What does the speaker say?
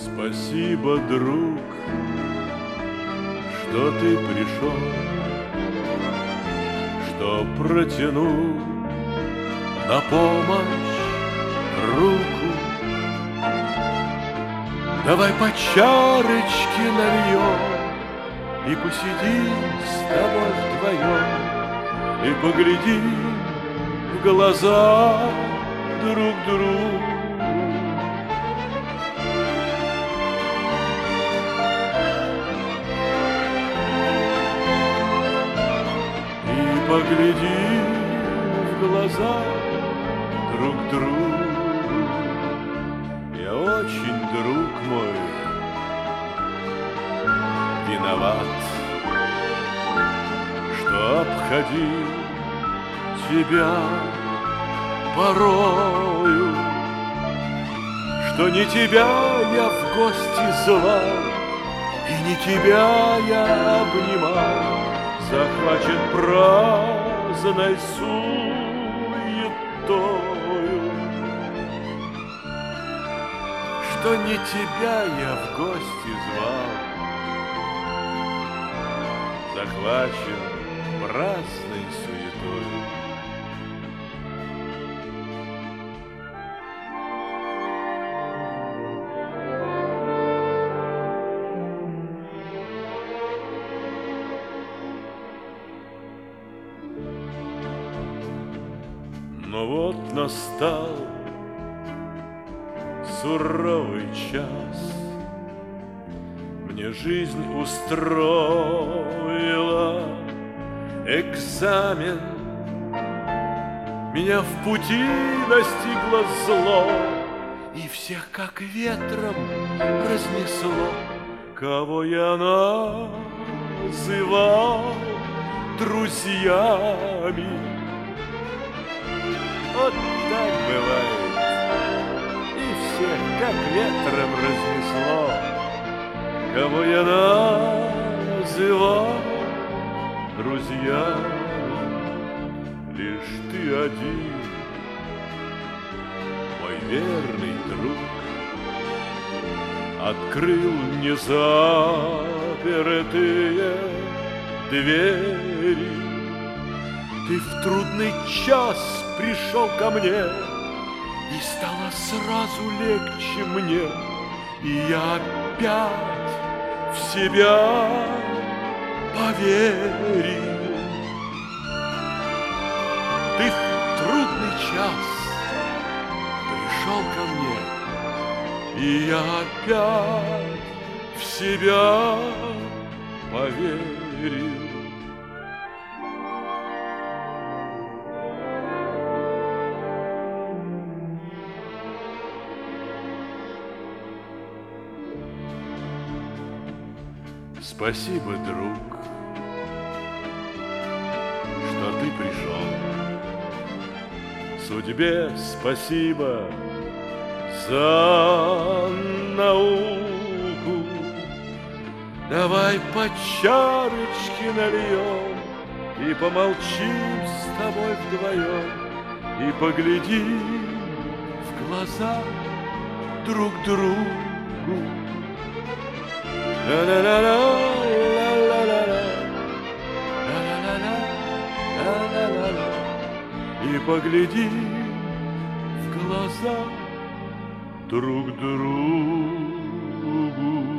Спасибо, друг, что ты пришел, что протянул на помощь руку. Давай по чарочке нальем и посидим с тобой вдвоем, и поглядим в глаза друг другу. И поглядим в глаза друг другу. Я очень, друг мой, виноват, что обходил тебя порою, что не тебя я в гости звал, и не тебя я обнимал, захвачен праздной суетою, что не тебя я в гости звал, захвачен праздной суетою. Но вот настал суровый час, мне жизнь устроила экзамен, меня в пути настигло зло, и всех как ветром разнесло, кого я называл друзьями. Вот так бывает, и всех как ветром разнесло, кого я называл друзьями. Лишь ты один, мой верный друг, открыл мне запертые двери. Ты в трудный час пришел ко мне, и стало сразу легче мне, и я опять в себя поверил. Ты в трудный час пришел ко мне, и я опять в себя поверил. Спасибо, друг, что ты пришел. Судьбе спасибо за науку. Давай по чарочке нальем и помолчим с тобой вдвоем, и поглядим в глаза друг другу. Ла-ла-ла-ла, ла-ла-ла-ла, ла-ла-ла-ла, ла-ла-ла-ла. И поглядим в глаза друг другу.